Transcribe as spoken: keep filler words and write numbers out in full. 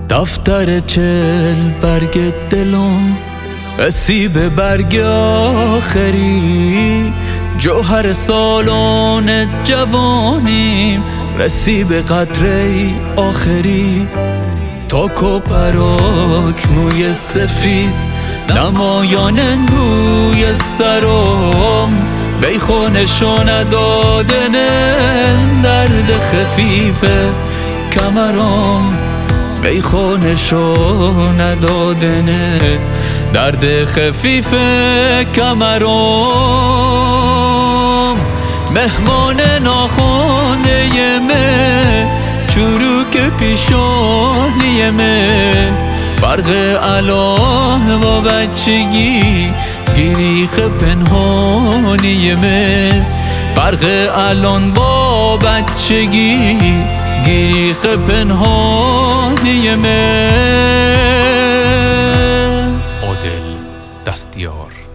دفتر چل برگ دلم رسیب برگ آخری، جوهر سالان جوانیم رسیب قطره آخری. تا کوپراک موی سفید نمایان روی سرم، بیخونشو ندادن درد خفیف کمرم، بیخونشو ندادن درد خفیف کمرم. مهمان ناخونده مه چروک پیشانی مه، فرق الان با بچگی گریخ پنهانی مه، فرق الان با بچگی گریخ پنهانی مه. عادل دستیار.